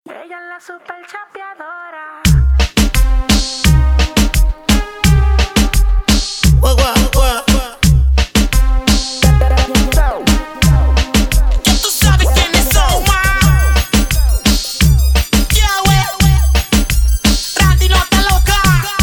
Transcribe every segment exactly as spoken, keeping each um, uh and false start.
Ella es la super chapeadora. Guau, guau, guau. Ya tú sabes quiénes son, ma. Ya, wey. Randy no está loca.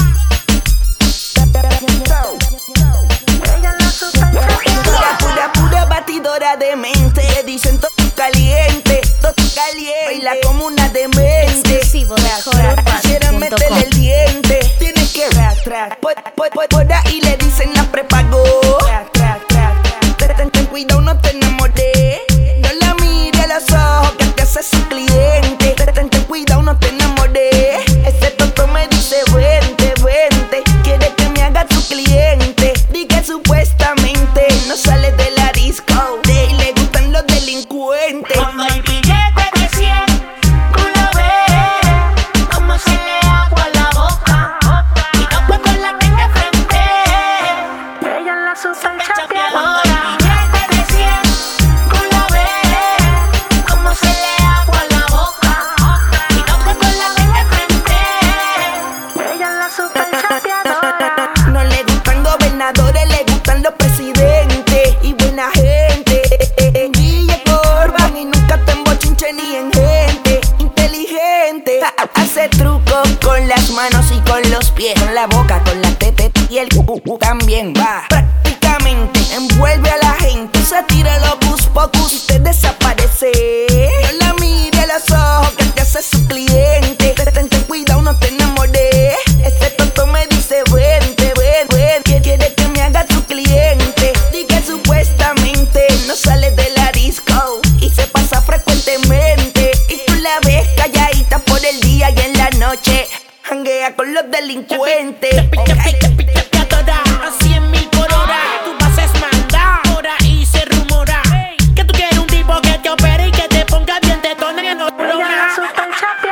Ella es la super chapeadora. Pura, pura, pura batidora de mente. Dicen todo caliente, todo caliente. Baila como una demente. Exclusivo de Jora Quisiera meterle el diente. Tienes que ra, tra, por, por, por, por ahí le dicen la prepago. Tra, tra, tra, tra. Ten, ten cuidado, no te enamoré. No la mire a los ojos que te hace su cliente. Ten, ten cuidado, no te enamoré. Ese tonto me dice vente, vente. Quiere que me haga tu cliente. Di que supuestamente no sale de la disco. De y le gustan los delincuentes. Cuando hay billete de cien, tú lo ves como se le agua la boca. Y no puedo con la que te frente. Ella es la super Cuando chapeadora. hay billete de cien, tú lo ves como se le agua la boca. Y no puedo con la que te frente. Ella es la super chapeadora. No le gustan gobernadores, le gustan los presidentes y buena gente. Guille Corban y nunca te embochinche ni en gente inteligente. Hace trucos con las manos y con los pies, con la boca, con la tete y el cu también va. Prácticamente envuelve a la gente, se tira los bus pocus y te desaparece. No la mire a los ojos que te hace su cliente. Ten, ten cuidado, no te enamoré. Ese tonto me dice vente, ven, ven. Que quiere que me haga tu cliente. Di que supuestamente no sale de la disco y se pasa frecuentemente. Y tú la ves calladita por el día y en la noche janguea con los delincuentes. Chapeadora a cien mil por hora. Tú vas a mandar. Por ahí se rumora que tú quieres un tipo que te opere y que te ponga bien tetona en el Ella es la super chapeadora.